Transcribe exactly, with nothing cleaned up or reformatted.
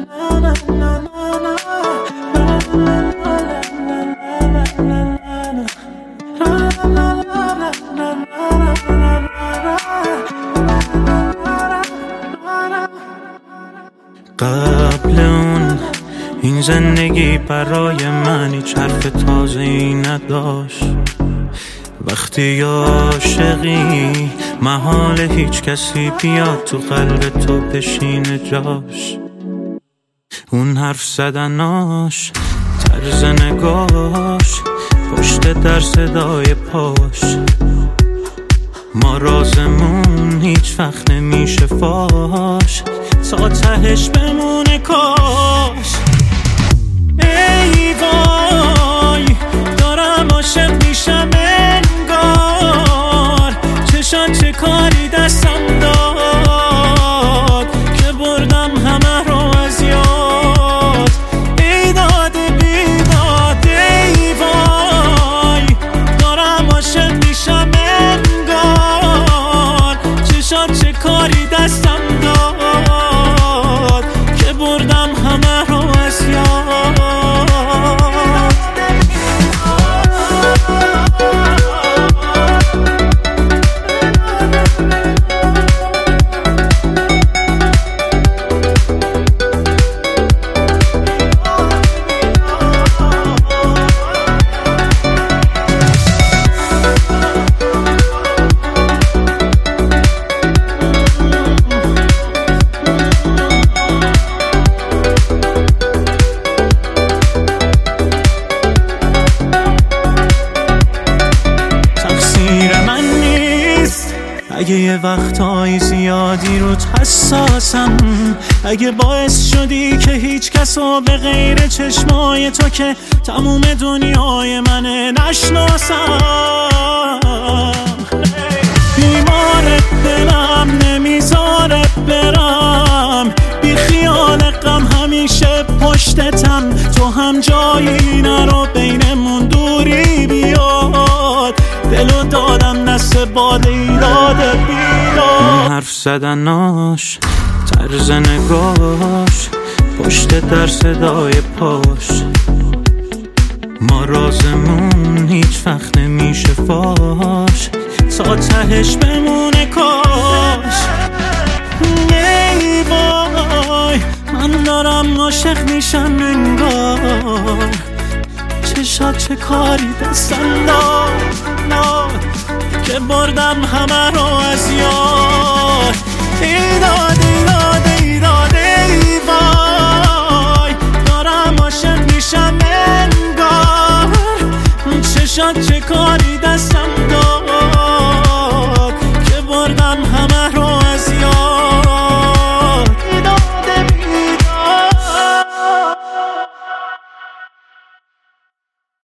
قبل اون این زندگی برای من هیچ حرف تازه‌ای نداشت. وقتی عاشقی محال هیچ کسی بیاد تو قلب تو بشینه جاش. اون حرف زدناش، طرز نگاش، پشت در صدای پاش، ما رازمون هیچ وقت نمیشه فاش، تا تهش بمونه کاش. ای وای دارم عاشق میشم انگار، چشان چه کاری دستم داد که بردم همه رو از یاد. ای داد بیداد ای وای دارم عاشق میشم انگار، چشان چه کاری دستم داد که بردم همه رو از یاد. اگه یه وقتهای زیادی روت حساسم، اگه باعث شدی که هیچ کسو به غیر چشمای تو که تموم دنیای منه نشناسم. بیمار دلم نمیذاره برم، بی خیال غم همیشه پشتتم، تو هم جایی نرو بینمون دوری بیاد. دلو دادم دست باد ایراد بیاد. حرف زدناش، طرز نگاش، پشت در صدای پاش، ما رازمون هیچ وقت نمیشه فاش، تا تهش بمونه کاش. ای وای من دارم عاشق میشم انگار، چشات چه کاری دستم داد که بردم همه رو از یاد. ای داد